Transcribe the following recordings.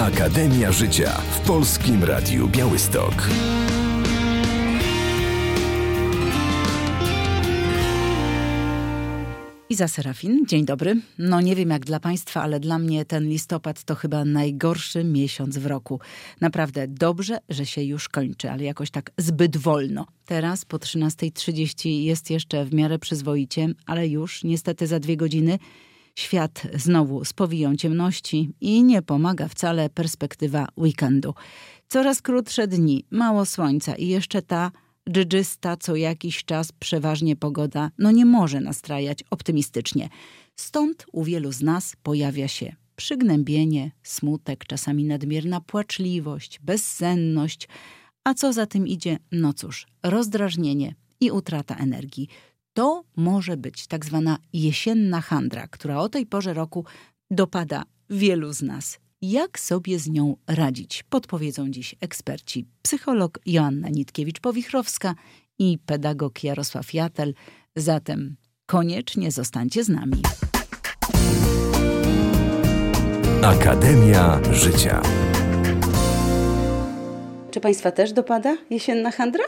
Akademia Życia w Polskim Radiu Białystok. Iza Serafin, dzień dobry. No nie wiem jak dla Państwa, ale dla mnie ten listopad to chyba najgorszy miesiąc w roku. Naprawdę dobrze, że się już kończy, ale jakoś tak zbyt wolno. Teraz po 13:30 jest jeszcze w miarę przyzwoicie, ale już niestety za 2 godziny świat znowu z powiją ciemności i nie pomaga wcale perspektywa weekendu. Coraz krótsze dni, mało słońca i jeszcze ta dżdżysta co jakiś czas przeważnie pogoda nie może nastrajać optymistycznie. Stąd u wielu z nas pojawia się przygnębienie, smutek, czasami nadmierna płaczliwość, bezsenność, a co za tym idzie, no cóż, rozdrażnienie i utrata energii. To może być tak zwana jesienna handra, która o tej porze roku dopada wielu z nas. Jak sobie z nią radzić? Podpowiedzą dziś eksperci. Psycholog Joanna Nitkiewicz-Powichrowska i pedagog Jarosław Jatel. Zatem koniecznie zostańcie z nami. Akademia Życia. Czy Państwa też dopada jesienna handra?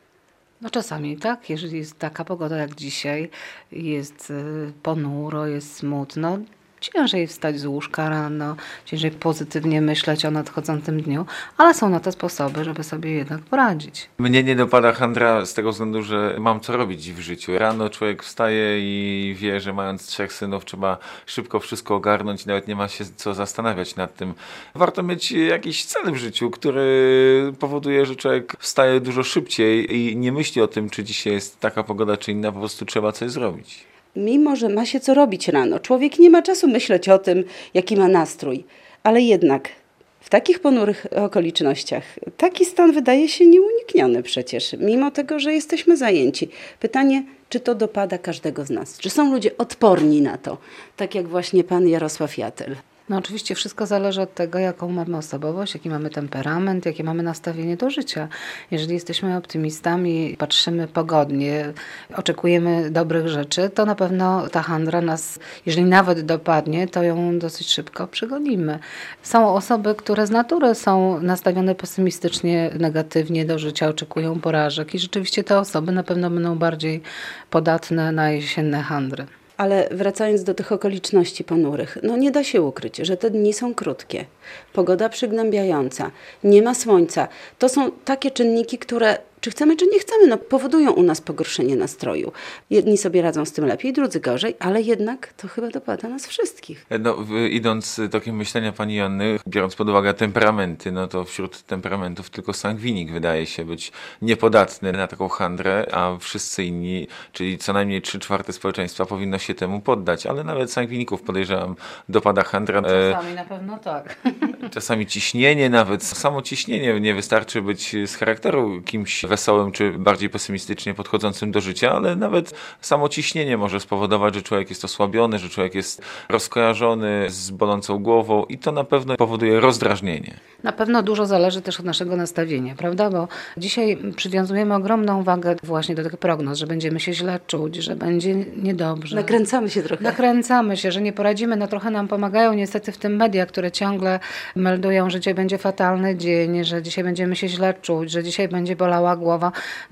No czasami tak, jeżeli jest taka pogoda jak dzisiaj, jest ponuro, jest smutno, ciężej wstać z łóżka rano, ciężej pozytywnie myśleć o nadchodzącym dniu, ale są na to sposoby, żeby sobie jednak poradzić. Mnie nie dopada handra z tego względu, że mam co robić w życiu. Rano człowiek wstaje i wie, że mając 3 synów trzeba szybko wszystko ogarnąć i nawet nie ma się co zastanawiać nad tym. Warto mieć jakiś cel w życiu, który powoduje, że człowiek wstaje dużo szybciej i nie myśli o tym, czy dzisiaj jest taka pogoda, czy inna, po prostu trzeba coś zrobić. Mimo że ma się co robić rano, człowiek nie ma czasu myśleć o tym, jaki ma nastrój. Ale jednak w takich ponurych okolicznościach taki stan wydaje się nieunikniony przecież, mimo tego, że jesteśmy zajęci. Pytanie, czy to dopada każdego z nas? Czy są ludzie odporni na to? Tak jak właśnie pan Jarosław Jatel. No oczywiście wszystko zależy od tego, jaką mamy osobowość, jaki mamy temperament, jakie mamy nastawienie do życia. Jeżeli jesteśmy optymistami, patrzymy pogodnie, oczekujemy dobrych rzeczy, to na pewno ta handra nas, jeżeli nawet dopadnie, to ją dosyć szybko przegonimy. Są osoby, które z natury są nastawione pesymistycznie, negatywnie do życia, oczekują porażek i rzeczywiście te osoby na pewno będą bardziej podatne na jesienne handry. Ale wracając do tych okoliczności ponurych, nie da się ukryć, że te dni są krótkie. Pogoda przygnębiająca, nie ma słońca. To są takie czynniki, które, czy chcemy, czy nie chcemy, powodują u nas pogorszenie nastroju. Jedni sobie radzą z tym lepiej, drudzy gorzej, ale jednak to chyba dopada nas wszystkich. Idąc tokiem myślenia pani Joanny, biorąc pod uwagę temperamenty, to wśród temperamentów tylko sangwinik wydaje się być niepodatny na taką handrę, a wszyscy inni, czyli co najmniej 3/4 społeczeństwa powinno się temu poddać, ale nawet sangwiników podejrzewam dopada handra. Czasami na pewno tak. Czasami ciśnienie, nawet samo ciśnienie, nie wystarczy być z charakteru kimś wesołym czy bardziej pesymistycznie podchodzącym do życia, ale nawet samo ciśnienie może spowodować, że człowiek jest osłabiony, że człowiek jest rozkojarzony z bolącą głową i to na pewno powoduje rozdrażnienie. Na pewno dużo zależy też od naszego nastawienia, prawda? Bo dzisiaj przywiązujemy ogromną wagę właśnie do tych prognoz, że będziemy się źle czuć, że będzie niedobrze. Nakręcamy się trochę. Nakręcamy się, że nie poradzimy. Trochę nam pomagają niestety w tym media, które ciągle meldują, że dzisiaj będzie fatalny dzień, że dzisiaj będziemy się źle czuć, że dzisiaj będzie bolała głowa.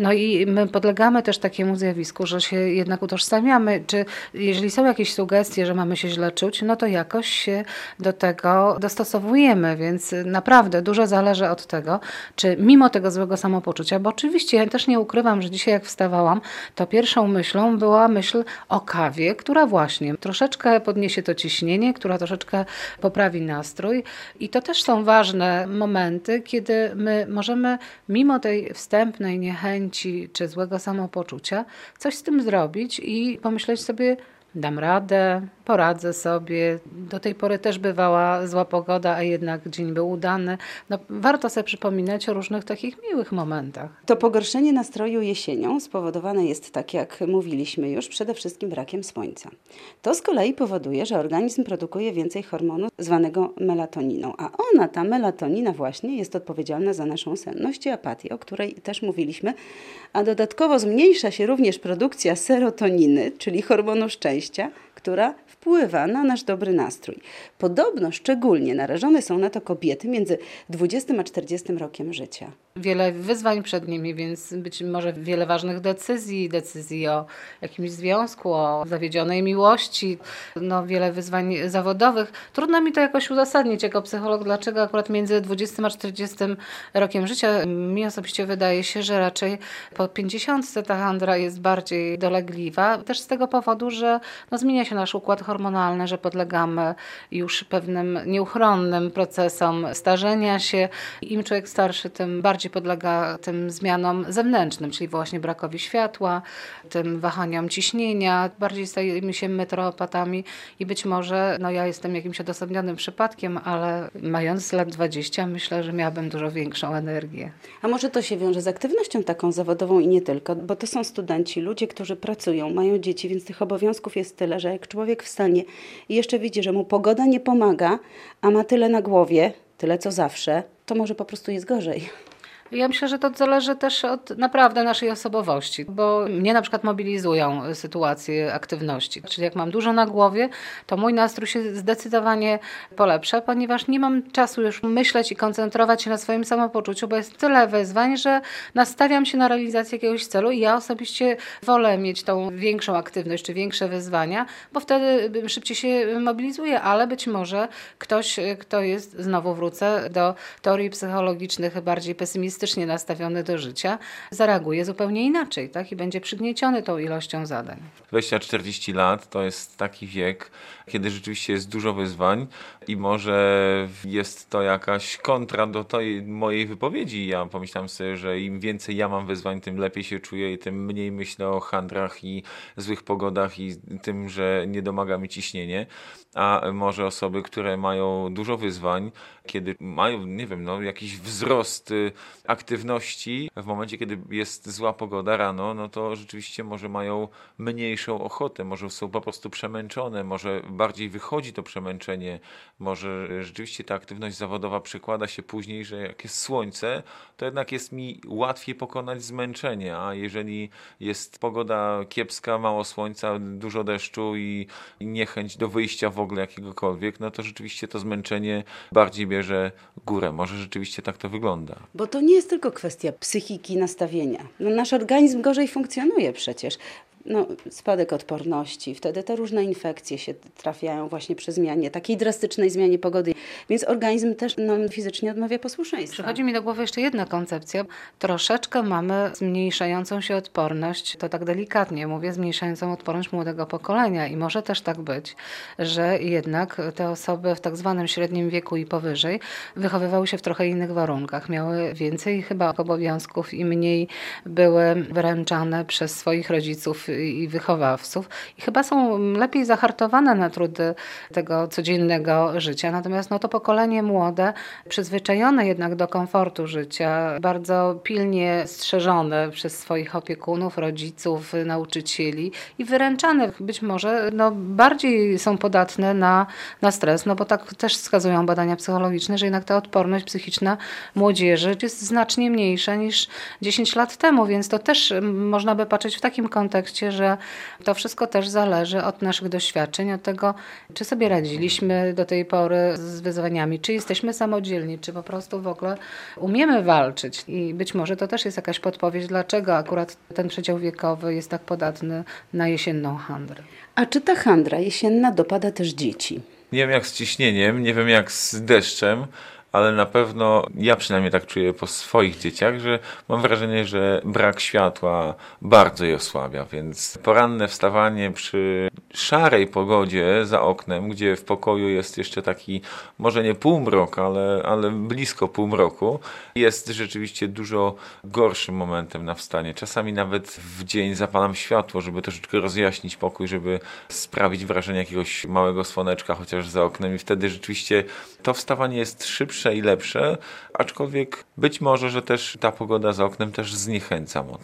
I my podlegamy też takiemu zjawisku, że się jednak utożsamiamy. Czy jeżeli są jakieś sugestie, że mamy się źle czuć, to jakoś się do tego dostosowujemy, więc naprawdę dużo zależy od tego, czy mimo tego złego samopoczucia, bo oczywiście ja też nie ukrywam, że dzisiaj jak wstawałam, to pierwszą myślą była myśl o kawie, która właśnie troszeczkę podniesie to ciśnienie, która troszeczkę poprawi nastrój i to też są ważne momenty, kiedy my możemy mimo tej wstępnej niechęci czy złego samopoczucia coś z tym zrobić i pomyśleć sobie, dam radę, poradzę sobie. Do tej pory też bywała zła pogoda, a jednak dzień był udany. Warto sobie przypominać o różnych takich miłych momentach. To pogorszenie nastroju jesienią spowodowane jest, tak jak mówiliśmy już, przede wszystkim brakiem słońca. To z kolei powoduje, że organizm produkuje więcej hormonu zwanego melatoniną, a ta melatonina właśnie jest odpowiedzialna za naszą senność i apatię, o której też mówiliśmy, a dodatkowo zmniejsza się również produkcja serotoniny, czyli hormonu szczęścia, która w wpływa na nasz dobry nastrój. Podobno szczególnie narażone są na to kobiety między 20 a 40 rokiem życia. Wiele wyzwań przed nimi, więc być może wiele ważnych decyzji o jakimś związku, o zawiedzionej miłości, wiele wyzwań zawodowych. Trudno mi to jakoś uzasadnić jako psycholog, dlaczego akurat między 20 a 40 rokiem życia. Mi osobiście wydaje się, że raczej po 50 ta handra jest bardziej dolegliwa. Też z tego powodu, że zmienia się nasz układ hormonalny, że podlegamy już pewnym nieuchronnym procesom starzenia się. Im człowiek starszy, tym bardziej podlega tym zmianom zewnętrznym, czyli właśnie brakowi światła, tym wahaniom ciśnienia. Bardziej stajemy się meteoropatami i być może ja jestem jakimś odosobnionym przypadkiem, ale mając lat 20 myślę, że miałabym dużo większą energię. A może to się wiąże z aktywnością taką zawodową i nie tylko, bo to są studenci, ludzie, którzy pracują, mają dzieci, więc tych obowiązków jest tyle, że jak człowiek wstanie i jeszcze widzi, że mu pogoda nie pomaga, a ma tyle na głowie, tyle co zawsze, to może po prostu jest gorzej. Ja myślę, że to zależy też od naprawdę naszej osobowości, bo mnie na przykład mobilizują sytuacje aktywności. Czyli jak mam dużo na głowie, to mój nastrój się zdecydowanie polepsza, ponieważ nie mam czasu już myśleć i koncentrować się na swoim samopoczuciu, bo jest tyle wyzwań, że nastawiam się na realizację jakiegoś celu i ja osobiście wolę mieć tą większą aktywność czy większe wyzwania, bo wtedy szybciej się mobilizuję, ale być może ktoś, kto jest, znowu wrócę do teorii psychologicznych, bardziej pesymistycznych, nastawiony do życia, zareaguje zupełnie inaczej, tak? I będzie przygnieciony tą ilością zadań. 20-40 lat to jest taki wiek, kiedy rzeczywiście jest dużo wyzwań i może jest to jakaś kontra do tej mojej wypowiedzi. Ja pomyślałem sobie, że im więcej ja mam wyzwań, tym lepiej się czuję i tym mniej myślę o handrach i złych pogodach i tym, że nie domaga mi ciśnienie. A może osoby, które mają dużo wyzwań, kiedy mają, jakiś wzrost aktywności, w momencie, kiedy jest zła pogoda rano, to rzeczywiście może mają mniejszą ochotę, może są po prostu przemęczone, może bardziej wychodzi to przemęczenie, może rzeczywiście ta aktywność zawodowa przekłada się później, że jak jest słońce, to jednak jest mi łatwiej pokonać zmęczenie, a jeżeli jest pogoda kiepska, mało słońca, dużo deszczu i niechęć do wyjścia w ogóle jakiegokolwiek, to rzeczywiście to zmęczenie bardziej bierze górę. Może rzeczywiście tak to wygląda. Bo to nie jest tylko kwestia psychiki, nastawienia. Nasz organizm gorzej funkcjonuje przecież. Spadek odporności, wtedy te różne infekcje się trafiają właśnie przy zmianie, takiej drastycznej zmianie pogody, więc organizm też nam fizycznie odmawia posłuszeństwa. Przychodzi mi do głowy jeszcze jedna koncepcja. Troszeczkę mamy zmniejszającą się odporność, to tak delikatnie mówię, zmniejszającą odporność młodego pokolenia i może też tak być, że jednak te osoby w tak zwanym średnim wieku i powyżej wychowywały się w trochę innych warunkach, miały więcej chyba obowiązków i mniej były wyręczane przez swoich rodziców i wychowawców i chyba są lepiej zahartowane na trudy tego codziennego życia. Natomiast to pokolenie młode, przyzwyczajone jednak do komfortu życia, bardzo pilnie strzeżone przez swoich opiekunów, rodziców, nauczycieli i wyręczane być może bardziej są podatne na stres, bo tak też wskazują badania psychologiczne, że jednak ta odporność psychiczna młodzieży jest znacznie mniejsza niż 10 lat temu, więc to też można by patrzeć w takim kontekście, że to wszystko też zależy od naszych doświadczeń, od tego, czy sobie radziliśmy do tej pory z wyzwaniami, czy jesteśmy samodzielni, czy po prostu w ogóle umiemy walczyć. I być może to też jest jakaś podpowiedź, dlaczego akurat ten przedział wiekowy jest tak podatny na jesienną handrę. A czy ta handra jesienna dopada też dzieci? Nie wiem jak z ciśnieniem, nie wiem jak z deszczem, ale na pewno ja przynajmniej tak czuję po swoich dzieciach, że mam wrażenie, że brak światła bardzo je osłabia, więc poranne wstawanie przy szarej pogodzie za oknem, gdzie w pokoju jest jeszcze taki, może nie półmrok, ale blisko półmroku, jest rzeczywiście dużo gorszym momentem na wstanie. Czasami nawet w dzień zapalam światło, żeby troszeczkę rozjaśnić pokój, żeby sprawić wrażenie jakiegoś małego słoneczka chociaż za oknem i wtedy rzeczywiście to wstawanie jest szybsze i lepsze, aczkolwiek być może, że też ta pogoda za oknem też zniechęca mocno.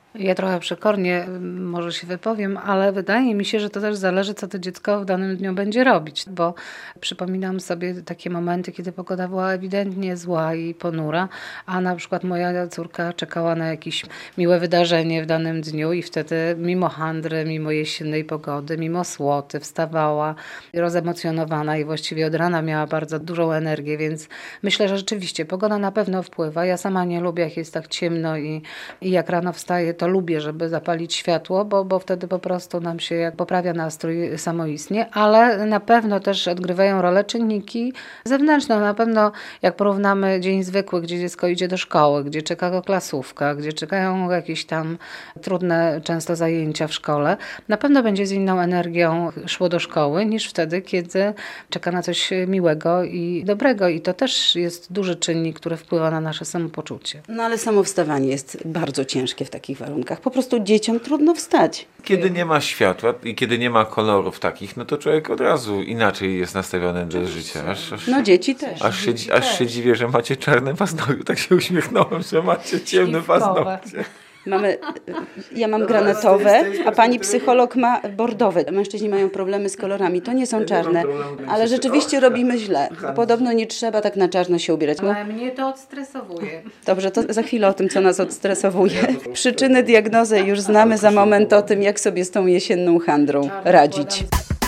Ja trochę przekornie może się wypowiem, ale wydaje mi się, że to też zależy, co to dziecko w danym dniu będzie robić, bo przypominam sobie takie momenty, kiedy pogoda była ewidentnie zła i ponura, a na przykład moja córka czekała na jakieś miłe wydarzenie w danym dniu i wtedy mimo handry, mimo jesiennej pogody, mimo słoty wstawała rozemocjonowana i właściwie od rana miała bardzo dużą energię, więc myślę, że rzeczywiście pogoda na pewno wpływa. Ja sama nie lubię, jak jest tak ciemno i jak rano wstaję, to lubię, żeby zapalić światło, bo wtedy po prostu nam się jak poprawia nastrój samoistnie, ale na pewno też odgrywają rolę czynniki zewnętrzne. Na pewno jak porównamy dzień zwykły, gdzie dziecko idzie do szkoły, gdzie czeka go klasówka, gdzie czekają jakieś tam trudne często zajęcia w szkole, na pewno będzie z inną energią szło do szkoły niż wtedy, kiedy czeka na coś miłego i dobrego i to też jest duży czynnik, który wpływa na nasze samopoczucie. No ale samo wstawanie jest bardzo ciężkie w takich warunkach. Po prostu dzieciom trudno wstać. Kiedy nie ma światła i kiedy nie ma kolorów takich, no to człowiek od razu inaczej jest nastawiony do życia. No dzieci też. Aż się dziwię, że macie czarne paznokcie. Tak się uśmiechnąłem, że macie ciemne paznokcie. Ja mam granatowe, a pani psycholog ma bordowe. Mężczyźni mają problemy z kolorami. To nie są czarne, ale rzeczywiście robimy źle. Podobno nie trzeba tak na czarno się ubierać. Ale mnie to odstresowuje. Dobrze, to za chwilę o tym, co nas odstresowuje. Przyczyny, diagnozę już znamy, za moment o tym, jak sobie z tą jesienną handrą radzić.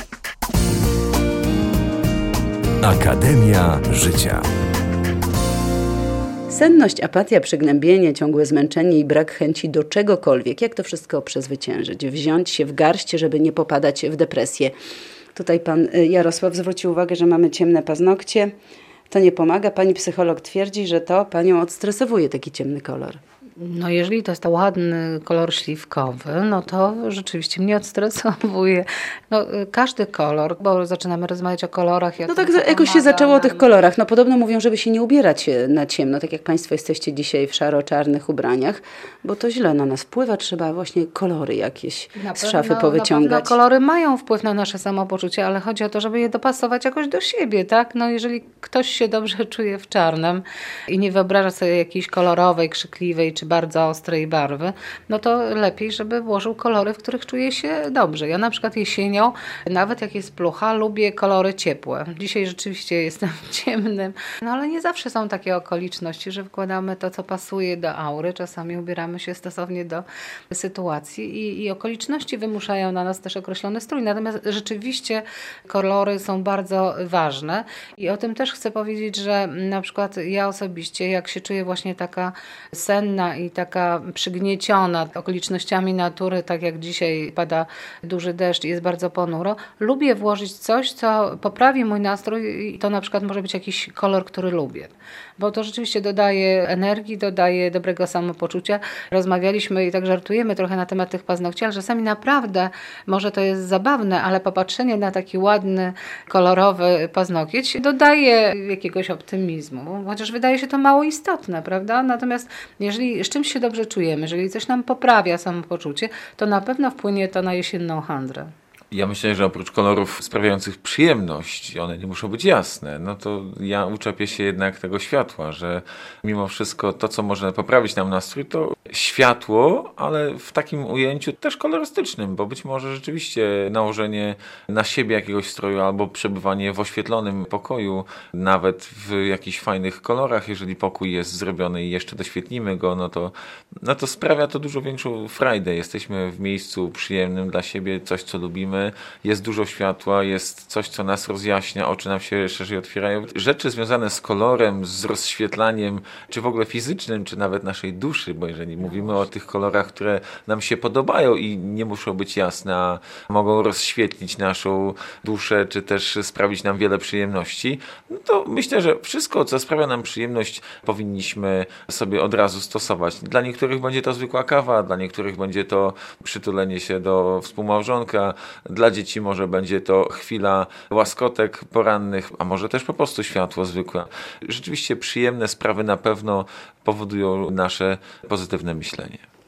Akademia Życia. Senność, apatia, przygnębienie, ciągłe zmęczenie i brak chęci do czegokolwiek. Jak to wszystko przezwyciężyć? Wziąć się w garść, żeby nie popadać w depresję. Tutaj pan Jarosław zwrócił uwagę, że mamy ciemne paznokcie. To nie pomaga. Pani psycholog twierdzi, że to panią odstresowuje taki ciemny kolor. No jeżeli to jest ładny kolor śliwkowy, no to rzeczywiście mnie odstresowuje. No, każdy kolor, bo zaczynamy rozmawiać o kolorach. No tak jakoś się zaczęło o tych kolorach. No podobno mówią, żeby się nie ubierać na ciemno, tak jak państwo jesteście dzisiaj w szaro-czarnych ubraniach, bo to źle na nas wpływa. Trzeba właśnie kolory jakieś z szafy powyciągać. Na pewno kolory mają wpływ na nasze samopoczucie, ale chodzi o to, żeby je dopasować jakoś do siebie, tak? No jeżeli ktoś się dobrze czuje w czarnym i nie wyobraża sobie jakiejś kolorowej, krzykliwej czy bardzo ostrej barwy, no to lepiej, żeby włożył kolory, w których czuje się dobrze. Ja na przykład jesienią, nawet jak jest plucha, lubię kolory ciepłe. Dzisiaj rzeczywiście jestem w ciemnym, no ale nie zawsze są takie okoliczności, że wkładamy to, co pasuje do aury. Czasami ubieramy się stosownie do sytuacji i okoliczności wymuszają na nas też określony strój. Natomiast rzeczywiście kolory są bardzo ważne i o tym też chcę powiedzieć, że na przykład ja osobiście, jak się czuję właśnie taka senna i taka przygnieciona okolicznościami natury, tak jak dzisiaj pada duży deszcz i jest bardzo ponuro, lubię włożyć coś, co poprawi mój nastrój i to na przykład może być jakiś kolor, który lubię. Bo to rzeczywiście dodaje energii, dodaje dobrego samopoczucia. Rozmawialiśmy i tak żartujemy trochę na temat tych paznokci, ale czasami naprawdę, może to jest zabawne, ale popatrzenie na taki ładny, kolorowy paznokieć dodaje jakiegoś optymizmu, chociaż wydaje się to mało istotne, prawda? Natomiast jeżeli z czymś się dobrze czujemy, jeżeli coś nam poprawia samopoczucie, to na pewno wpłynie to na jesienną handrę. Ja myślę, że oprócz kolorów sprawiających przyjemność, one nie muszą być jasne, no to ja uczepię się jednak tego światła, że mimo wszystko to, co może poprawić nam nastrój, to światło, ale w takim ujęciu też kolorystycznym, bo być może rzeczywiście nałożenie na siebie jakiegoś stroju albo przebywanie w oświetlonym pokoju, nawet w jakichś fajnych kolorach, jeżeli pokój jest zrobiony i jeszcze doświetlimy go, no to sprawia to dużo większą frajdę. Jesteśmy w miejscu przyjemnym dla siebie, coś, co lubimy. Jest dużo światła, jest coś, co nas rozjaśnia, oczy nam się szerzej otwierają. Rzeczy związane z kolorem, z rozświetlaniem, czy w ogóle fizycznym, czy nawet naszej duszy, bo jeżeli mówimy o tych kolorach, które nam się podobają i nie muszą być jasne, a mogą rozświetlić naszą duszę, czy też sprawić nam wiele przyjemności, no to myślę, że wszystko, co sprawia nam przyjemność, powinniśmy sobie od razu stosować. Dla niektórych będzie to zwykła kawa, dla niektórych będzie to przytulenie się do współmałżonka, dla dzieci może będzie to chwila łaskotek porannych, a może też po prostu światło zwykłe. Rzeczywiście przyjemne sprawy na pewno powodują nasze pozytywne myślenie.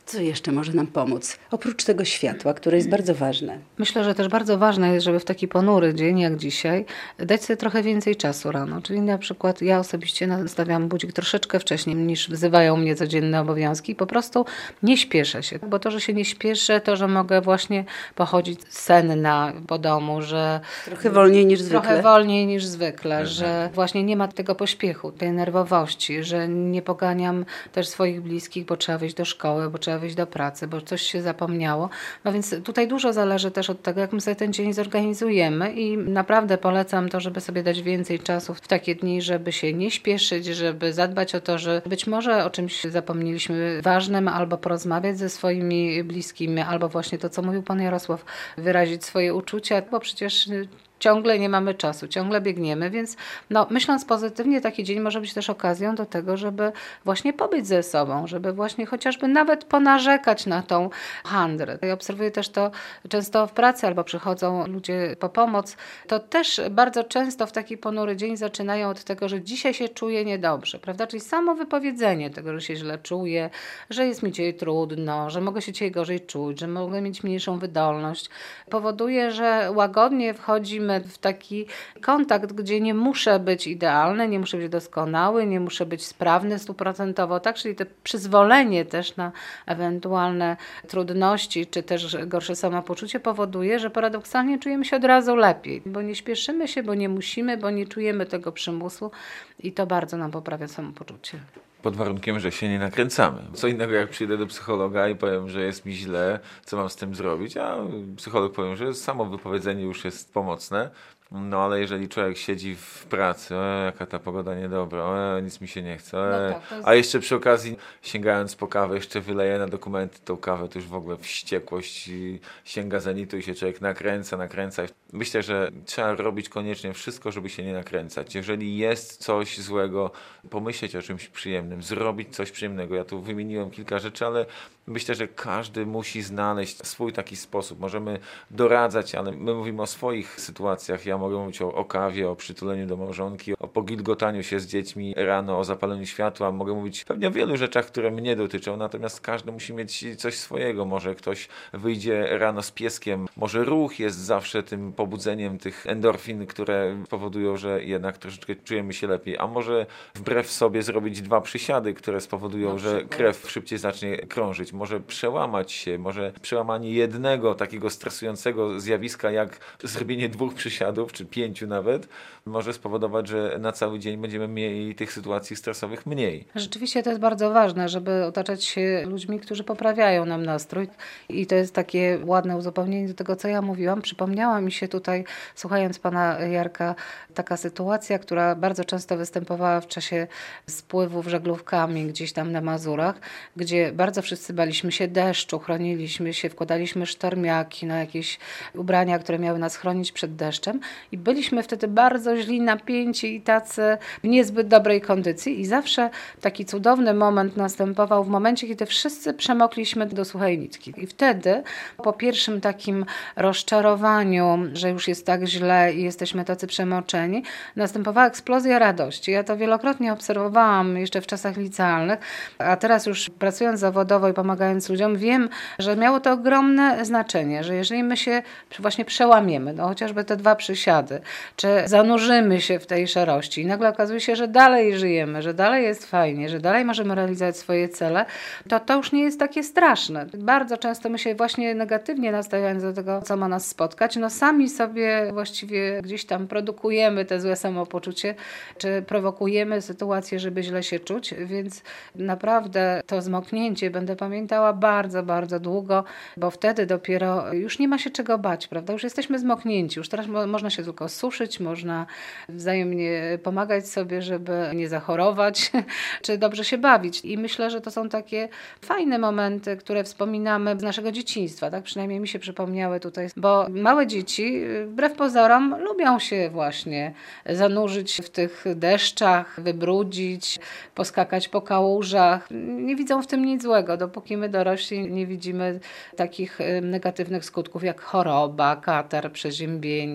Co jeszcze może nam pomóc? Oprócz tego światła, które jest bardzo ważne. Myślę, że też bardzo ważne jest, żeby w taki ponury dzień jak dzisiaj dać sobie trochę więcej czasu rano. Czyli na przykład ja osobiście nastawiam budzik troszeczkę wcześniej niż wzywają mnie codzienne obowiązki. Po prostu nie śpieszę się, bo to, że się nie śpieszę, to, że mogę właśnie pochodzić senna po domu, że Trochę wolniej niż zwykle. Trochę wolniej niż zwykle, że właśnie nie ma tego pośpiechu, tej nerwowości, że nie poganiam też swoich bliskich, bo trzeba wyjść do szkoły, bo trzeba wyjść do pracy, bo coś się zapomniało. No więc tutaj dużo zależy też od tego, jak my sobie ten dzień zorganizujemy i naprawdę polecam to, żeby sobie dać więcej czasu w takie dni, żeby się nie śpieszyć, żeby zadbać o to, że być może o czymś zapomnieliśmy ważnym, albo porozmawiać ze swoimi bliskimi, albo właśnie to, co mówił pan Jarosław, wyrazić swoje uczucia, bo przecież ciągle nie mamy czasu, ciągle biegniemy, więc myśląc pozytywnie, taki dzień może być też okazją do tego, żeby właśnie pobyć ze sobą, żeby właśnie chociażby nawet ponarzekać na tą handrę. Ja obserwuję też to często w pracy, albo przychodzą ludzie po pomoc, to też bardzo często w taki ponury dzień zaczynają od tego, że dzisiaj się czuję niedobrze, prawda? Czyli samo wypowiedzenie tego, że się źle czuję, że jest mi dzisiaj trudno, że mogę się dzisiaj gorzej czuć, że mogę mieć mniejszą wydolność, powoduje, że łagodnie wchodzimy w taki kontakt, gdzie nie muszę być idealny, nie muszę być doskonały, nie muszę być sprawny 100%, tak? Czyli to przyzwolenie też na ewentualne trudności, czy też gorsze samopoczucie powoduje, że paradoksalnie czujemy się od razu lepiej, bo nie śpieszymy się, bo nie musimy, bo nie czujemy tego przymusu i to bardzo nam poprawia samopoczucie. Pod warunkiem, że się nie nakręcamy. Co innego jak przyjdę do psychologa i powiem, że jest mi źle, co mam z tym zrobić, a psycholog powiem, że samo wypowiedzenie już jest pomocne. No ale jeżeli człowiek siedzi w pracy, jaka ta pogoda niedobra, nic mi się nie chce, a jeszcze przy okazji sięgając po kawę, jeszcze wyleje na dokumenty tą kawę, to już w ogóle wściekłość sięga zenitu i się człowiek nakręca. Myślę, że trzeba robić koniecznie wszystko, żeby się nie nakręcać. Jeżeli jest coś złego, pomyśleć o czymś przyjemnym, zrobić coś przyjemnego. Ja tu wymieniłem kilka rzeczy, ale myślę, że każdy musi znaleźć swój taki sposób. Możemy doradzać, ale my mówimy o swoich sytuacjach. Ja mogę mówić o kawie, o przytuleniu do małżonki, o pogilgotaniu się z dziećmi rano, o zapaleniu światła. Mogę mówić pewnie o wielu rzeczach, które mnie dotyczą, natomiast każdy musi mieć coś swojego. Może ktoś wyjdzie rano z pieskiem, może ruch jest zawsze tym pobudzeniem tych endorfin, które powodują, że jednak troszeczkę czujemy się lepiej, a może wbrew sobie zrobić 2 przysiady, które spowodują, że krew szybciej zacznie krążyć. Może przełamać się, może przełamanie jednego takiego stresującego zjawiska, jak zrobienie 2 przysiadów, czy 5 nawet, może spowodować, że na cały dzień będziemy mieli tych sytuacji stresowych mniej. Rzeczywiście to jest bardzo ważne, żeby otaczać się ludźmi, którzy poprawiają nam nastrój i to jest takie ładne uzupełnienie do tego, co ja mówiłam. Przypomniała mi się tutaj, słuchając pana Jarka, taka sytuacja, która bardzo często występowała w czasie spływów żaglówkami gdzieś tam na Mazurach, gdzie bardzo wszyscy baliśmy się deszczu, chroniliśmy się, wkładaliśmy sztormiaki, jakieś ubrania, które miały nas chronić przed deszczem i byliśmy wtedy bardzo źli, napięci i tacy w niezbyt dobrej kondycji i zawsze taki cudowny moment następował w momencie, kiedy wszyscy przemokliśmy do suchej nitki. I wtedy po pierwszym takim rozczarowaniu, że już jest tak źle i jesteśmy tacy przemoczeni, następowała eksplozja radości. Ja to wielokrotnie obserwowałam jeszcze w czasach licealnych, a teraz już pracując zawodowo i pomagając ludziom, wiem, że miało to ogromne znaczenie, że jeżeli my się właśnie przełamiemy, chociażby te 2 przysiady, czy zanurzymy się w tej szarości i nagle okazuje się, że dalej żyjemy, że dalej jest fajnie, że dalej możemy realizować swoje cele, to już nie jest takie straszne. Bardzo często my się właśnie negatywnie nastawiając do tego, co ma nas spotkać, sami sobie właściwie gdzieś tam produkujemy te złe samopoczucie, czy prowokujemy sytuację, żeby źle się czuć, więc naprawdę to zmoknięcie będę pamiętała bardzo, bardzo długo, bo wtedy dopiero już nie ma się czego bać, prawda? Już jesteśmy zmoknięci, już teraz można się tylko suszyć, można wzajemnie pomagać sobie, żeby nie zachorować, czy dobrze się bawić. I myślę, że to są takie fajne momenty, które wspominamy z naszego dzieciństwa, tak? Przynajmniej mi się przypomniały tutaj, bo małe dzieci, wbrew pozorom, lubią się właśnie zanurzyć w tych deszczach, wybrudzić, poskakać po kałużach. Nie widzą w tym nic złego, dopóki my dorośli nie widzimy takich negatywnych skutków jak choroba, katar, przeziębienie, prawda?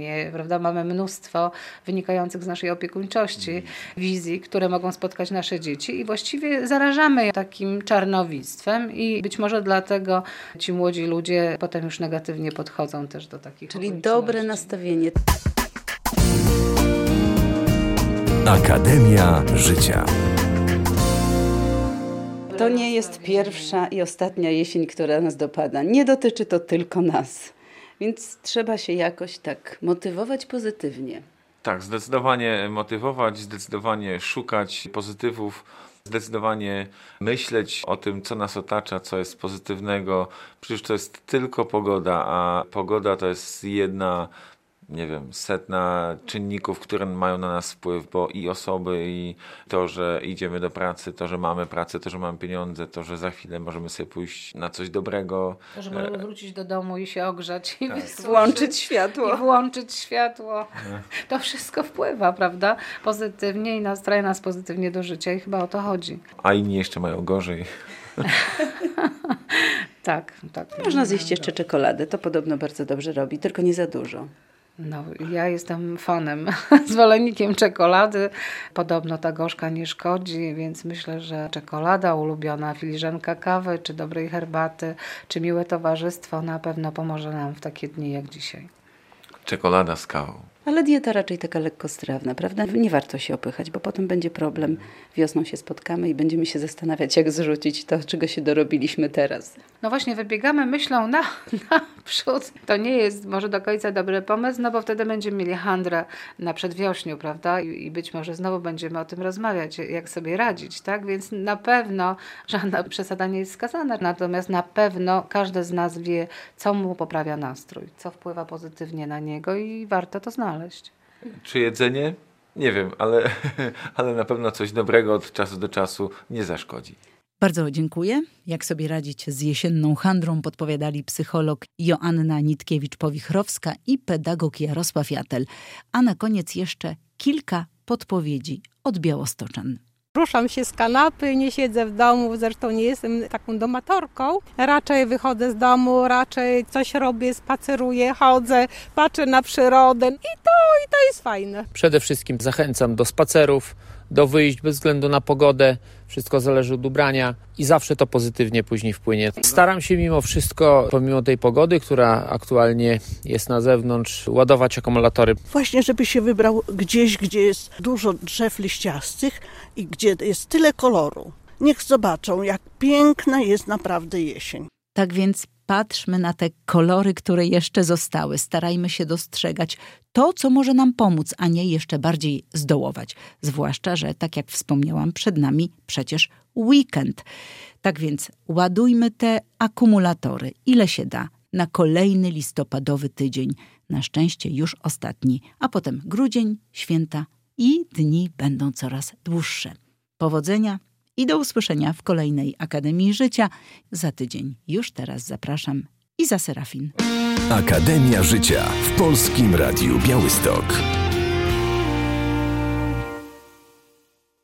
prawda? Mamy mnóstwo wynikających z naszej opiekuńczości wizji, które mogą spotkać nasze dzieci i właściwie zarażamy je takim czarnowictwem i być może dlatego ci młodzi ludzie potem już negatywnie podchodzą też do takich Czyli okoliczności. dobre nastawienie. Akademia Życia. To nie jest pierwsza i ostatnia jesień, która nas dopada. Nie dotyczy to tylko nas. Więc trzeba się jakoś tak motywować pozytywnie. Tak, zdecydowanie motywować, zdecydowanie szukać pozytywów, zdecydowanie myśleć o tym, co nas otacza, co jest pozytywnego. Przecież to jest tylko pogoda, a pogoda to jest jedna, nie wiem, setna czynników, które mają na nas wpływ, bo i osoby, i to, że idziemy do pracy, to, że mamy pracę, to, że mamy pieniądze, to, że za chwilę możemy sobie pójść na coś dobrego. To, że możemy wrócić do domu i się ogrzać i Włączyć światło. I włączyć światło. To wszystko wpływa, prawda? Pozytywnie i nastraja nas pozytywnie do życia i chyba o to chodzi. A inni jeszcze mają gorzej. Tak. Można zjeść jeszcze czekoladę. To podobno bardzo dobrze robi, tylko nie za dużo. No, ja jestem fanem, zwolennikiem czekolady. Podobno ta gorzka nie szkodzi, więc myślę, że czekolada, ulubiona filiżanka kawy, czy dobrej herbaty, czy miłe towarzystwo na pewno pomoże nam w takie dni jak dzisiaj. Czekolada z kawą. Ale dieta raczej taka lekkostrawna, prawda? Nie warto się opychać, bo potem będzie problem. Wiosną się spotkamy i będziemy się zastanawiać, jak zrzucić to, czego się dorobiliśmy teraz. No właśnie, wybiegamy myślą naprzód. To nie jest może do końca dobry pomysł, no bo wtedy będziemy mieli handrę na przedwiośniu, prawda? I być może znowu będziemy o tym rozmawiać, jak sobie radzić, tak? Więc na pewno żadna przesada nie jest skazana. Natomiast na pewno każdy z nas wie, co mu poprawia nastrój, co wpływa pozytywnie na niego i warto to znaleźć. Czy jedzenie? Nie wiem, ale na pewno coś dobrego od czasu do czasu nie zaszkodzi. Bardzo dziękuję. Jak sobie radzić z jesienną handrą, podpowiadali psycholog Joanna Nitkiewicz-Powichrowska i pedagog Jarosław Jatel. A na koniec jeszcze kilka podpowiedzi od białostoczan. Ruszam się z kanapy, nie siedzę w domu, zresztą nie jestem taką domatorką. Raczej wychodzę z domu, raczej coś robię, spaceruję, chodzę, patrzę na przyrodę i to jest fajne. Przede wszystkim zachęcam do spacerów, do wyjść bez względu na pogodę. Wszystko zależy od ubrania i zawsze to pozytywnie później wpłynie. Staram się mimo wszystko, pomimo tej pogody, która aktualnie jest na zewnątrz, ładować akumulatory. Właśnie, żeby się wybrał gdzieś, gdzie jest dużo drzew liściastych i gdzie jest tyle koloru. Niech zobaczą, jak piękna jest naprawdę jesień. Tak więc patrzmy na te kolory, które jeszcze zostały. Starajmy się dostrzegać to, co może nam pomóc, a nie jeszcze bardziej zdołować. Zwłaszcza, że tak jak wspomniałam, przed nami przecież weekend. Tak więc ładujmy te akumulatory, ile się da, na kolejny listopadowy tydzień. Na szczęście już ostatni, a potem grudzień, święta i dni będą coraz dłuższe. Powodzenia i do usłyszenia w kolejnej Akademii Życia za tydzień. Już teraz zapraszam Iza Serafin. Akademia Życia w Polskim Radiu Białystok.